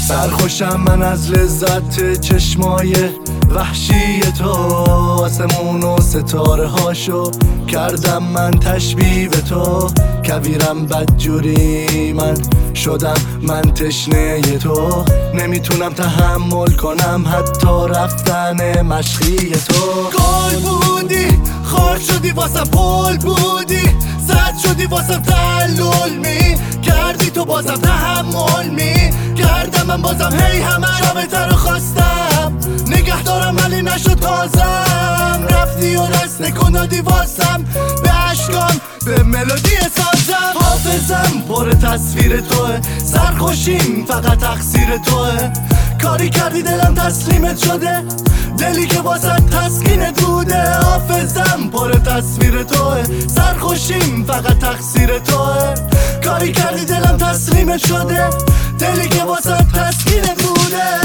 سرخوشم من از لذت چشمای وحشی تو، آسمون و ستاره هاشو کردم من تشبیه به تو. کویرم بدجوری من شدم، من تشنه تو، نمیتونم تحمل کنم حتی رفتن مشقی تو. گل بودی خار شدی واسم، پل بودی زد شدی واسم، تعلل می کردی تو بازم تحمل می کردم من بازم. هی همه جا بهتر خواستم نگه دارم ولی نشد تازم، رفتی و دست کندادی واسم به عشقام به ملودی سازم. حافظم پر تصویر توه، سرخوشیم فقط تقصیر توه. کاری کردی دلم تسلیمت شده، دلی که واسه تسکین دوده. حافظم پر تصویر توه، سرخوشیم فقط تقصیر توه. کاری کردی دلم تسلیمت شده، دلی که واسه تسکین دوده.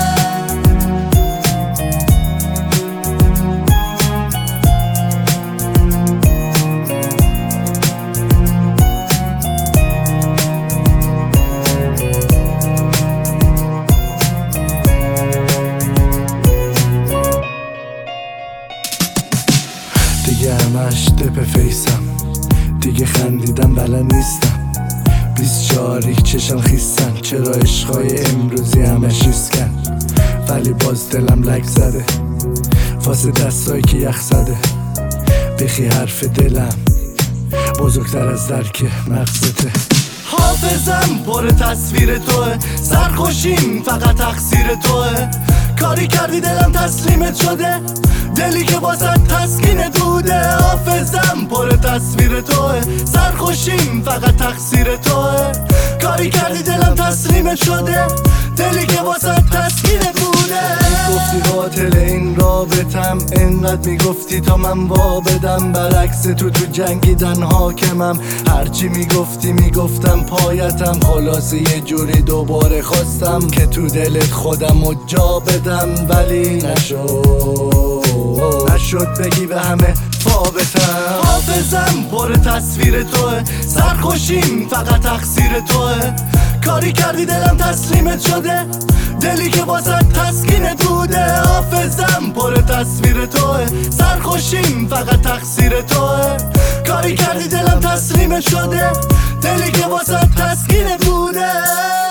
دیگه همش دپ فیسم، دیگه خندیدم بلد نیستم. 24 چشم خیستن، چرا عشقای امروزی همش ریسکن. ولی باز دلم لک زده واسه دستایی که یخ زده. بخی حرف دلم بزرگتر از درک مغزته. حافظم پر تصویر توه، سرخوشیم فقط تقصیر توه. کاری کردی دلم تسلیمت شده، دلی که واسه تسکین دوده. حافظم پر تصویر توه، سرخوشیم فقط تقصیر توه. کاری کردی دلم تسلیمت شده، دلی که واسه تسکین دوده. گفتی قاتل این رابطم، انقدر میگفتی تا من وا بدم. برعکس تو جنگیدن حاکمم، هرچی میگفتی میگفتم پایتم. خلاصه یه جوری دوباره خواستم که تو دلت خودم رو جا بدم، ولی نشد بگی به همه فابتم. حافظم پر تصویر توه، سرخوشیم فقط تقصیر توه. کاری کردی دلم تسلیمت شده، دلی که واسه تسکین دوده. حافظم پر تصویر توه، سرخوشیم فقط تقصیر توه. کاری کردی دلم تسلیمت شده، دلی که واسه تسکین دوده.